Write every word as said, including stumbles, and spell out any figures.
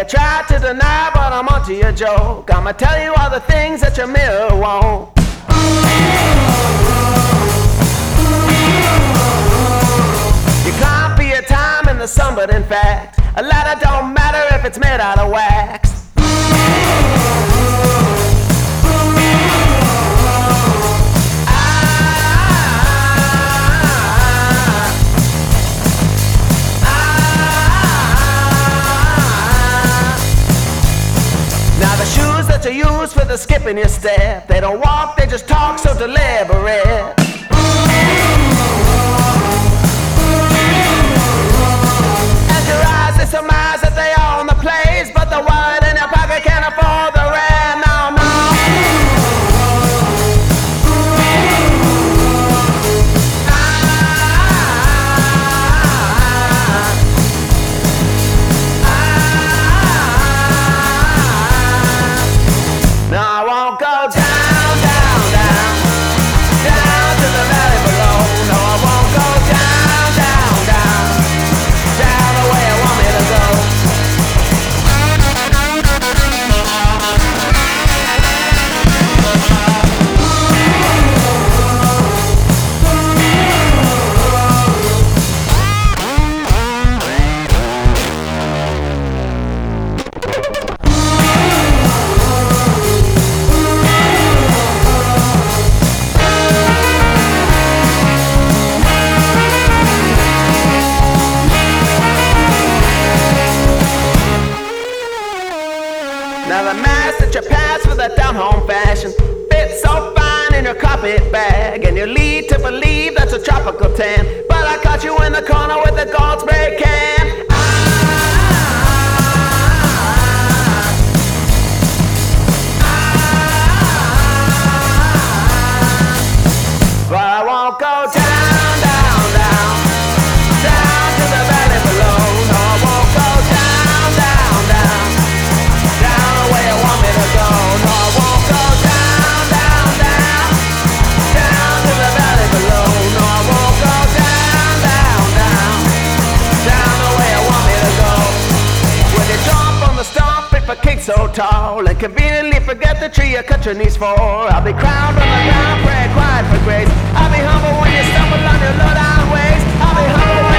try to deny, but I'm onto your joke. I'ma tell you all the things that your mirror won't. You can't be a time in the sun, but in fact, a ladder don't matter if it's made out of wax. To use for the skip in your step. They don't walk, they just talk so deliberate. And your eyes, they surmise that they own the place, but the wallet in your pocket can't afford the rent. No, no. No, I won't go down, down, down, down to the valley below. No, I won't go down, down, down, down the way I want me to go. Now the mask that you pass for that down-home fashion fits so fine in your carpet bag, and you lead to believe that's a tropical tan. But I caught you in the corner with the gold spray can. Ah, ah, but I won't go down, down, down, down to the valley below. No, I won't go down, down, down, down the way I want me to go. No, I won't go down, down, down, down to the valley below. No, I won't go down, down, down, down the way I want me to go. When you jump on the stump, if a cake so tall, and conveniently forget the tree you cut your knees for. I'll be crowned on the ground, pray quiet for grace. I'll be humble when you stumble on your low down ways. I'll be humble when